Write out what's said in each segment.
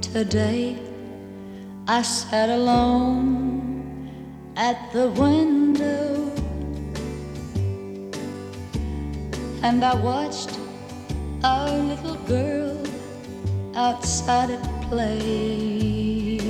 Today I sat alone at the window and I watched our little girl outside at play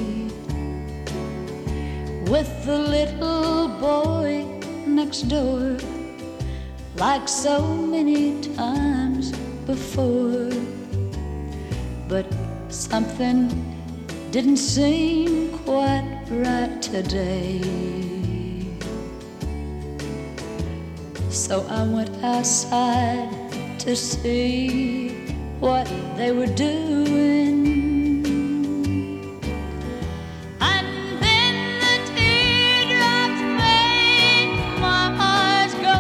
with the little boy next door, like so many times before. But something didn't seem quite right today. So I went outside to see what they were doing. And then the teardrops made my eyes go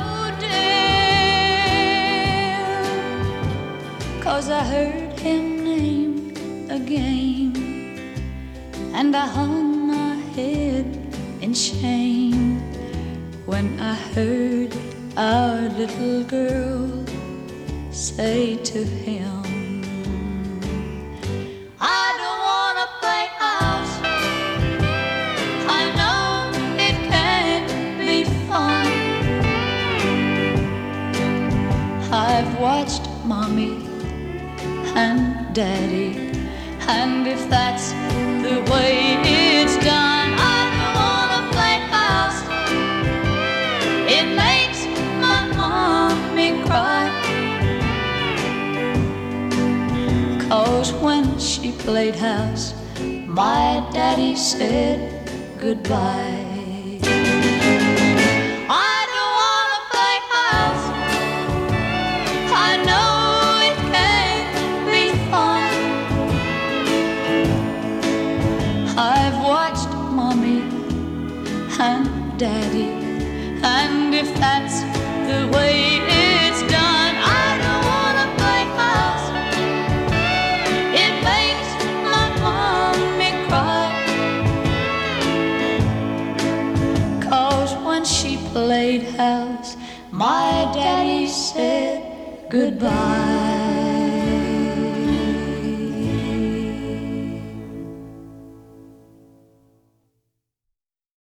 dim, 'cause I heard him name again, and I hung my head in shame when I heard our little girl say to him, I don't wanna play house, I know it can't be fun. I've watched Mommy and Daddy, and if that's the way it's done, I don't wanna play house. It makes my mommy cry, 'cause when she played house, my daddy said goodbye. I don't wanna play house, I know it can't be fun. I've watched Mommy and Daddy, and if that's the way it's done, I don't wanna play house. It makes my mommy cry, 'cause when she played house, my daddy said goodbye.